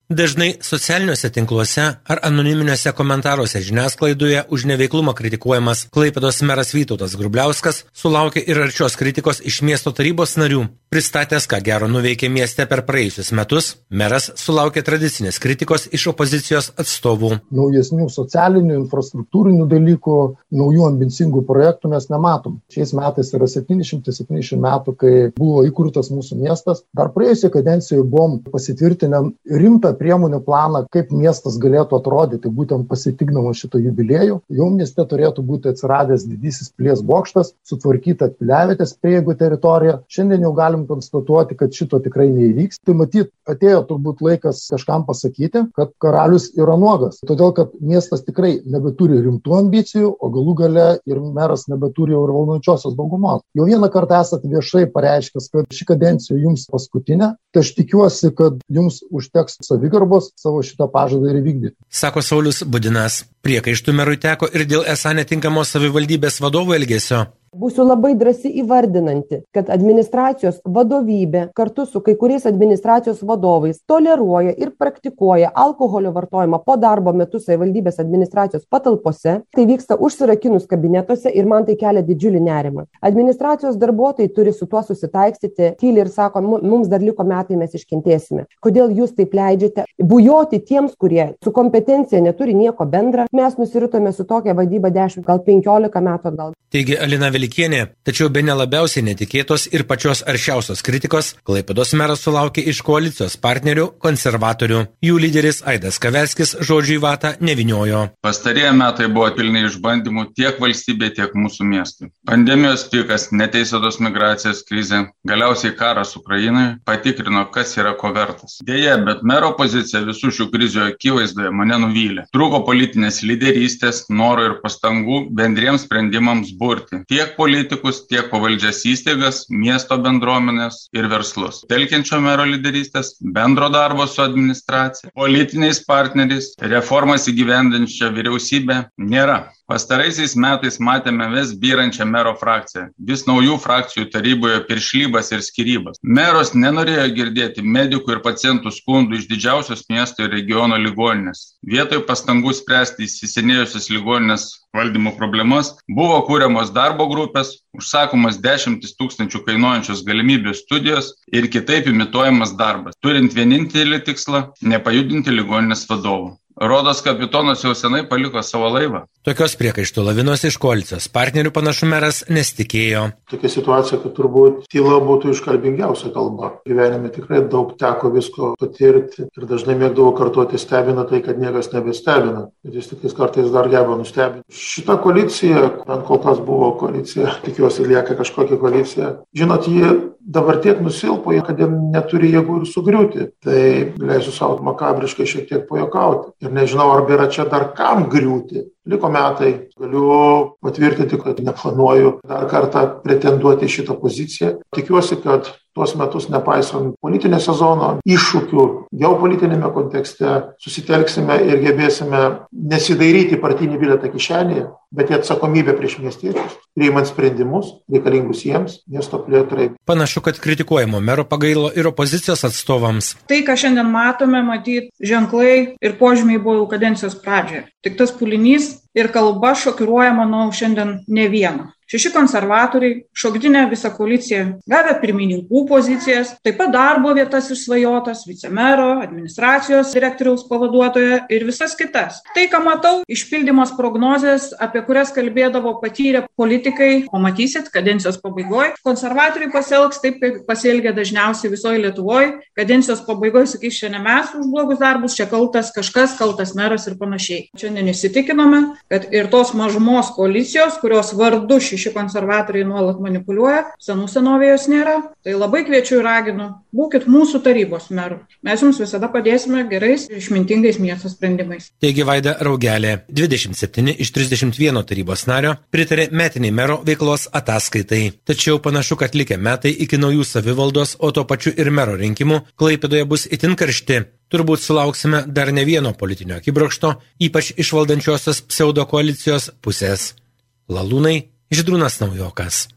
Dažnai socialiniuose tinkluose ar anoniminiuose komentaruose žiniasklaidoje už neveiklumą kritikuojamas Klaipėdos meras Vytautas Grubliauskas sulaukė ir aršios kritikos iš miesto tarybos narių. Pristatęs, ką gero nuveikė mieste per praėjusius metus, meras sulaukė tradicinės kritikos iš opozicijos atstovų. Naujesnių socialinių, infrastruktūrinių dalykų, naujų ambicingų projektų mes nematom. Šiais metais yra 770 metų, kai buvo įkurtas mūsų miestas. Dar praėjusią kadenciją buvom pasitvirtinę rimtą priemonių planą, kaip miestas galėtų atrodyti, būtent pasitikdama šito jubiliejų. Jau mieste turėtų būti atsiradęs didysis pilies bokštas, sutvarkyta piliavietės prieigų teritorija. Šiandien jau galim konstatuoti, kad šito tikrai neįvyks. Tai matyt, atėjo turbūt laikas kažkam pasakyti, kad karalius yra nuogas. Todėl, kad miestas tikrai nebeturi rimtų ambicijų, o galų gale ir meras nebeturi ir valdančiosios daugumos. Jau vieną kartą esate viešai pareiškęs, kad ši kadencija jums paskutinė, tai aš tikiuosi, kad jums užteks savigarbos savo šitą pažadą ir įvykdyti. Sako Saulius Budinas. Priekaištų merui teko ir dėl esą netinkamos savivaldybės vadovų elgesio. Būsiu labai drąsi įvardinanti, kad administracijos vadovybė kartu su kai kuriais administracijos vadovais toleruoja ir praktikuoja alkoholio vartojimą po darbo metu savivaldybės administracijos patalpose. Tai vyksta užsirakinus kabinetuose ir man tai kelia didžiulį nerimą. Administracijos darbuotojai turi su tuo susitaikstyti, tyli ir sako, mums dar liko metai, mes iškentėsime. Kodėl jūs taip leidžiate bujoti tiems, kurie su kompetencija neturi nieko bendra? Mes nusiritome su tokia vadyba 10, gal 15 metų atgal. Taigi Alina Velikienė, tačiau bene labiausiai netikėtos ir pačios aršiausios kritikos Klaipėdos meras sulaukė iš koalicijos partnerių konservatorių. Jų lyderis Aidas Kavelskis žodžių į vatą neviniojo. Pastarieji metai buvo pilni išbandymų tiek valstybė, tiek mūsų miestui. Pandemijos pikas, neteisėtos migracijos krizė, galiausiai karas Ukrainoje patikrino, kas yra ko vertas. Deja, bet mero pozicija visų šių krizių akivaizdoje mane nuvylė. Trūko politinės lyderystės, noro ir pastangų bendriems sprendimams burti tiek politikus, tiek pavaldžias įstaigas, miesto bendruomenės ir verslus. Telkiančio mero lyderystės, bendro darbo su administracija, politiniais partneriais, reformas įgyvendinčią vyriausybę nėra. Pastaraisiais metais matėme vis byrančią mero frakciją, vis naujų frakcijų taryboje piršlybas ir skyrybas. Meros nenorėjo girdėti medikų ir pacientų skundų iš didžiausios miesto ir regiono ligoninės. Vietoj pastangų spręsti įsisenėjusias ligoninės valdymo problemas buvo kūriamos darbo grupės, užsakomas 10 000 kainuojančios galimybių studijos ir kitaip imituojamas darbas, turint vienintelį tikslą – nepajudinti ligoninės vadovų. Rodos kapitonas jau senai paliko savo laivą. Tokios priekaištų lavinos iš koalicijos partnerių panašu meras nesitikėjo. Tokia situacija, kad turbūt tyla būtų iškalbingiausia kalba. Gyvenime tikrai daug teko visko patirti ir dažnai mėgdavo kartuoti stebina tai, kad niekas nebestebina. Bet jis tik kartais dar geba nustebinti. Šita koalicija, bent kol kas buvo koalicija, tikiuosi lieka kažkokia koalicija. Žinot, jie dabar tiek nusilpo, kad jie neturi jėgų ir sugriūti. Tai leisiu savo makabriškai šiek tiek pajuokauti. Ir nežinau, ar yra čia dar kam griūti. Liko metai. Galiu patvirtinti, kad neplanuoju dar kartą pretenduoti į šitą poziciją. Tikiuosi, kad tuos metus, nepaisant politinio sezono iššūkių, geopolitinėme kontekste, susitelksime ir gebėsime nesidairyti partinį bilietą kišenėje, bet į atsakomybę prieš miestiečius, priimant sprendimus reikalingus jiems, miesto plėtrai. Panašu, kad kritikuojamo mero pagailo ir opozicijos atstovams. Tai, ką šiandien matome, matyti ženklai ir požymiai buvo jau kadencijos pradžioje. Tik tas pulinys ir kalba šokiruoja, manau, šiandien ne vieną. 6 konservatoriai, šokdinę visą koaliciją, gavę pirmininkų pozicijas, taip pat darbo vietas išsvajotas, vicemero, administracijos direktoriaus pavaduotoja ir visas kitas. Tai, ką matau, išpildymos prognozės, apie kurias kalbėdavo patyrę politikai, o matysit, kadencijos pabaigoje, konservatoriai pasielgs taip, kaip pasielgia dažniausiai visoje Lietuvoje, kadencijos pabaigoje sakys, čia ne mes už blogus darbus, čia kaltas kažkas, kaltas meras ir panašiai. Šiandien įsitikinome, kad ir tos mažumos koalicijos, kurios vardu 6 konservatoriai nuolat manipuliuoja, senų senovėjos nėra. Tai labai kviečiu ir raginu, būkit mūsų tarybos merų. Mes jums visada padėsime gerais ir išmintingais miesto sprendimais. Teigi Vaida Raugelė, 27 iš 31 tarybos nario pritarė metiniai mero veiklos ataskaitai. Tačiau panašu, kad likę metai iki naujų savivaldos, o to pačiu ir mero rinkimų Klaipėdoje bus itin karšti. Turbūt sulauksime dar ne vieno politinio akibrokšto, ypač iš valdančiosios pseudo koalicijos pusės. Lalūnai, Žydrūnas Naujokas.